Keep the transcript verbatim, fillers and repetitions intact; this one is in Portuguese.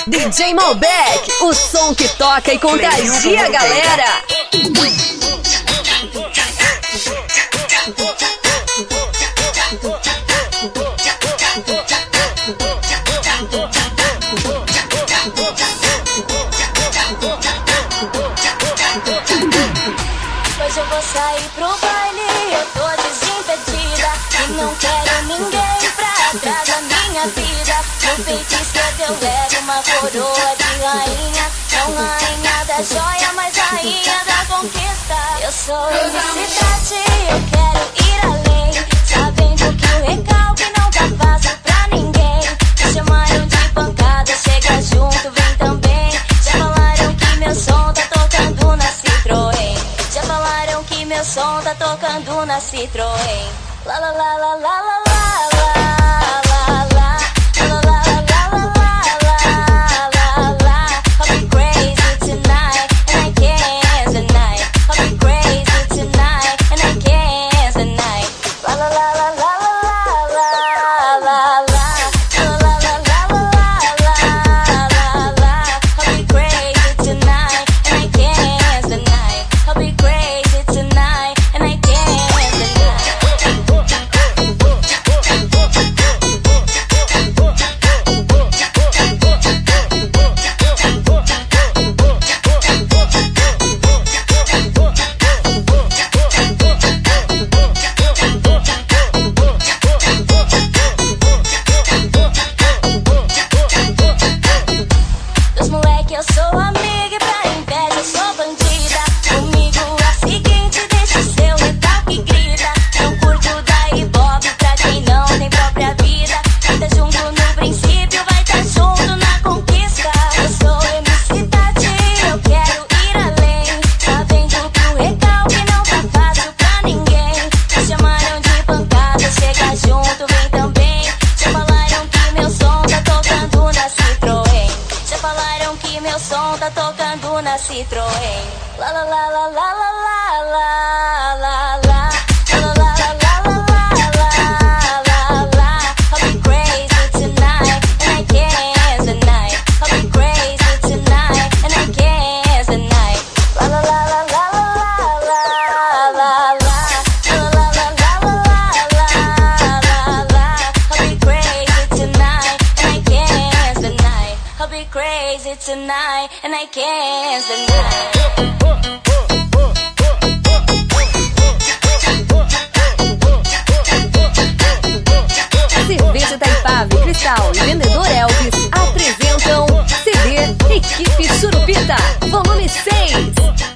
D J Malbec, o som que toca e contagia a galera. Hoje eu vou sair pro baile, eu tô desimpedida e não quero ninguém pra trás da minha vida. No feitiço eu levo uma coroa de rainha, não rainha da joia, mas rainha da conquista. Eu sou M C Tati, eu quero ir além, sabendo que o recalque não tá fácil pra ninguém. Me chamaram de pancada, chega junto, vem também. Já falaram que meu som tá tocando na Citroën. Já falaram que meu som tá tocando na Citroën. La la la la la la la la la la. La la la la la la la la. I'll be crazy tonight and I can't deny. I'll be crazy tonight and I can't deny. La la la la la la la la la. La la la la la la la la. I'll be crazy tonight and I can't deny. I'll be crazy tonight and I can't deny. Dos moleque eu sou amiga e pra inveja eu sou bandida. Comigo é o seguinte, deixa o seu recalque grita. Não curto da ibope pra quem não tem própria vida. Quem tá junto no princípio vai tá junto na conquista. Eu sou M C Tati, eu quero ir além, sabendo que o recalque não tá fácil pra ninguém. Me chamaram de pancada, chega junto, vem também. Já falaram que meu som tá tocando na Citroën. Já falaram que meu som tá tocando na Citroën. La la la la la la la la la la. La la la la la la la la la. I'll be crazy tonight and I can't deny. I'll be crazy tonight and I can't deny. La la la la la la la la la. La la la la la la la la. I'll be crazy tonight and I can't deny. I'll be crazy tonight and I can't deny. Cerveja Itaipava, Cristal e Vendedor Elvis apresentam C D Equipe Churupita, volume seis.